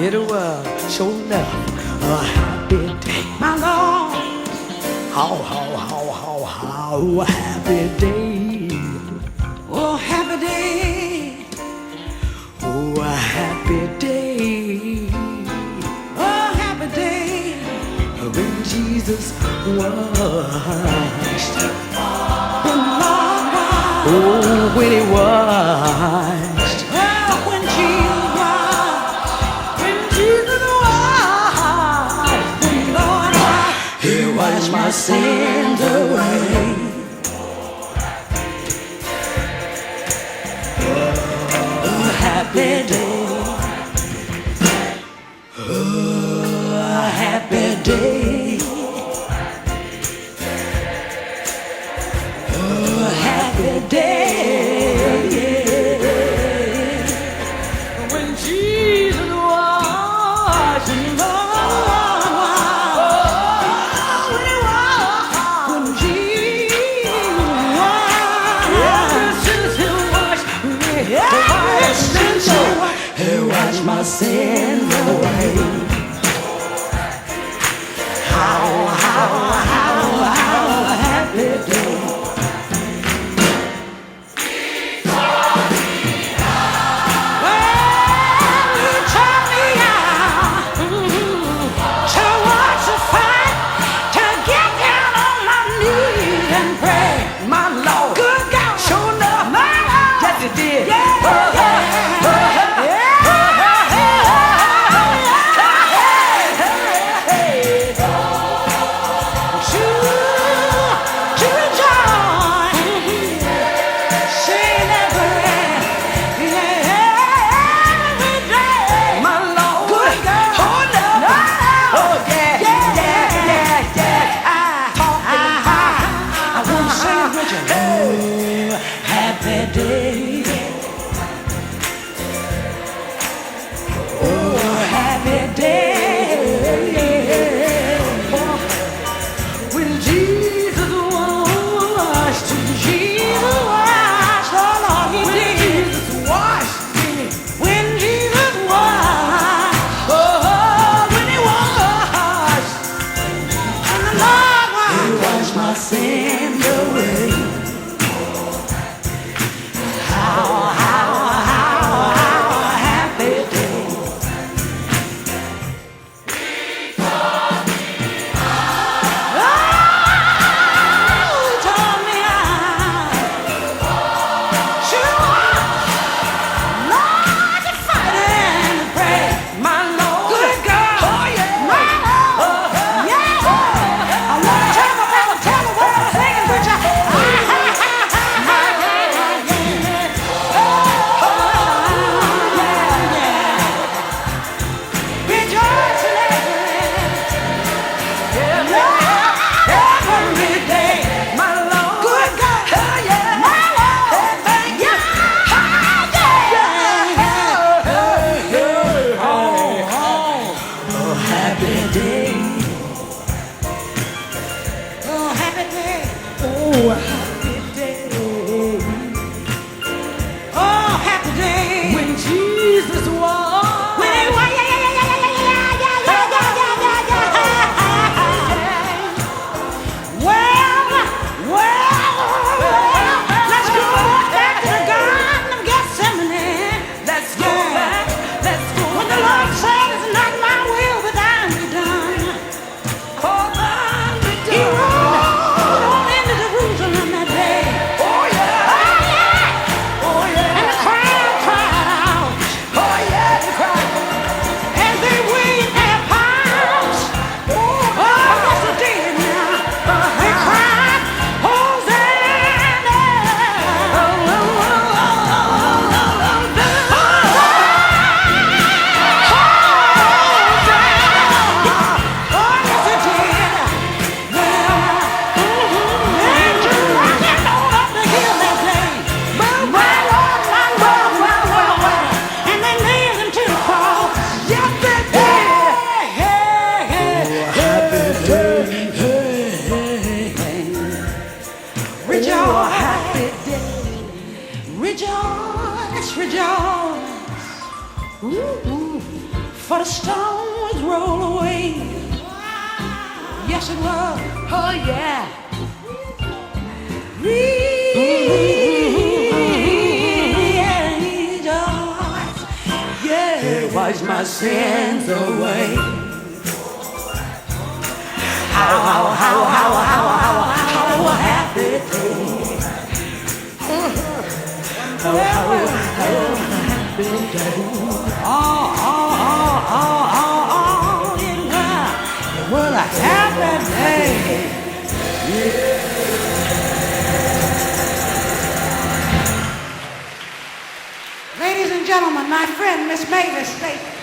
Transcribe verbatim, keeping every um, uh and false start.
It was sure enough a happy day. My Lord, how, how, how, how, how happy day. Oh, happy day. Oh, a happy day. Oh, happy day. When Jesus washed. When the Lord washed. Oh, when he washed. Oh, when Jesus washed. When Jesus washed. When the Lord washed. He washed my sins away. Happy day. Oh, a happy day. Oh, a happy day. Yeah. When Jesus washed and Lord washed. When he washed. When Jesus washed. Yeah. He washed my sins away. How, how, how, how happy day. Well, you taught me out to watch the fight, to get down on my knees and pray. My Lord, good God, sure enough, my Lord, yes it did. Yeah, oh, yeah. Happy day. Oh, happy day. When Jesus washed, Jesus washed, oh Lord, he did. Jesus washed me. When Jesus washed, oh, when he washed, and the Lord washed, he washed my sins away. Rejoice, rejoice. Ooh, ooh. for the stones roll away. Yes, it was. Oh, yeah. Rejoice. Yeah, wash my sins away. How, how, how, how, how, how, how happy day. How, how, how happy day. Oh, oh, oh, oh, oh, oh, it was, it was a happy day. Yeah. Ladies and gentlemen, my friend Miss Mavis Stacy.